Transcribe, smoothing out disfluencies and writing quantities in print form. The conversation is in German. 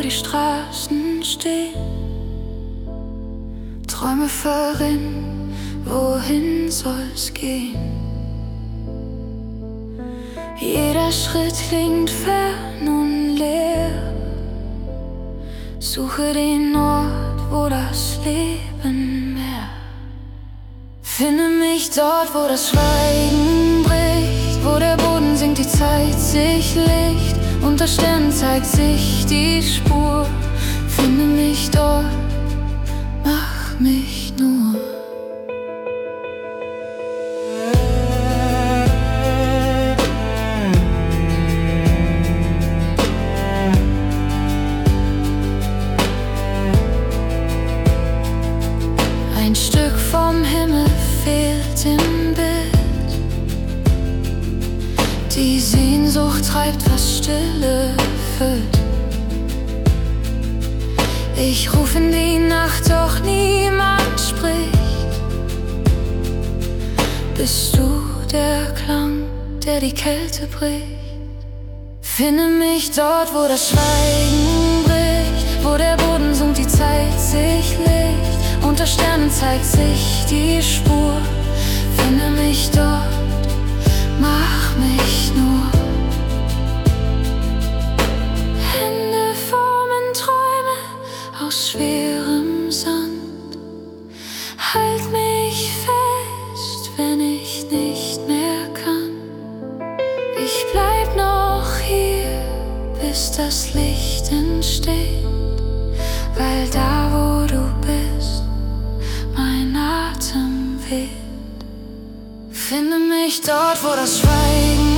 wo die Straßen stehen. Träume verrinnen, wohin soll's gehen? Jeder Schritt klingt fern und leer. Suche den Ort, wo das Leben währt. Finde mich dort, wo das Schweigen bricht, wo der Boden sinkt, die Zeit sich legt. Unter Sternen zeigt sich die Spur. Finde mich dort, mach mich nur. Ein Stück vom Himmel fehlt im Bild. Die Sehnsucht treibt, was Stille füllt. Ich ruf in die Nacht, doch niemand spricht. Bist du der Klang, der die Kälte bricht? Finde mich dort, wo das Schweigen bricht, wo der Boden sunkt, die Zeit sich legt. Unter Sternen zeigt sich die Spur. Finde mich dort, mach mich nur. Hände formen Träume aus schwerem Sand. Halt mich fest, wenn ich nicht mehr kann. Ich bleib noch hier, bis das Licht entsteht, weil da, wo du bist, mein Atem weht. Finde mich dort, wo das Schweigen